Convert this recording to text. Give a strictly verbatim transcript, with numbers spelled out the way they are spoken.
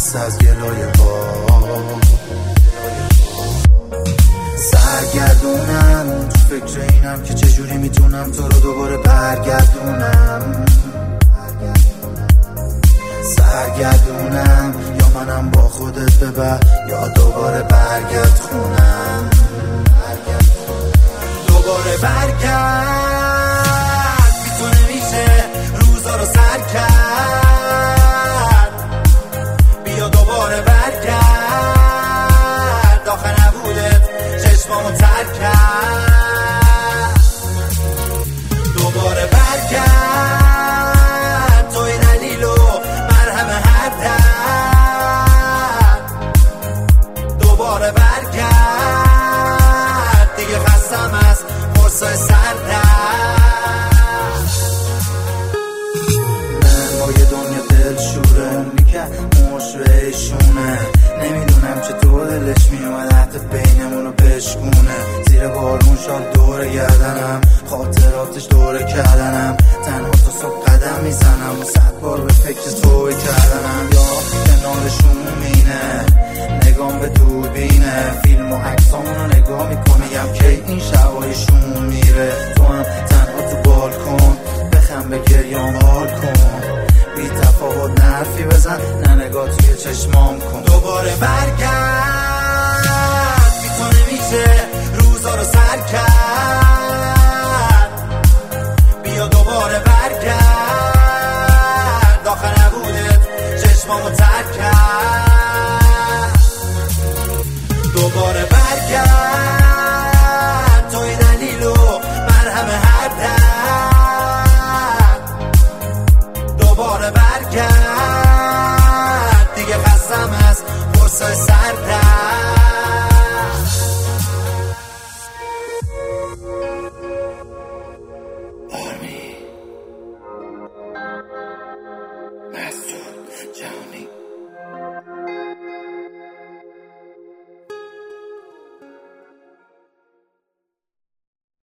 مست از گلای با سرگردونم، تو فکر اینم که چجوری میتونم تو رو دوباره برگردونم. سرگردونم یا منم با خودت ببر یا دوباره برگرد خونم. دوباره برگرد بی تو نمیشه روزا رو سر کرد. بیا دوباره برگرد آخه نبودت چشمامو تر کرد. دوباره برگرد توی دلیل و مرهم هر درد. دوباره برگرد دیگه خستم از فرصای سردرد. من با یه دنیا دل شوره میکرد مشوهشونه. نمیدونم چطور دلش میومد حتی بینمونو بشکونه. زیر بارون شال دوره گردنم، خاطراتش دوره کردنم. تنها تا صبح قدم میزنم و صد بار به فکر توی کردنم. یا کنارشون مینه نگام به دوربینه، فیلم و عکسامونو نگاه میکنیم که این شبایشون میره. تو هم تنها تو بالکن بخم به گریام حال کن. بی تفاوت نرفی بزن نه نگاه توی چشمام کن. دوباره برگرد بی تو نمیشه روزا رو سر کرد. بیا دوباره برگرد آخه نبودت چشمامو تر کرد. دوباره برگرد توی دلیل و مرهم هر درد. دوباره برگرد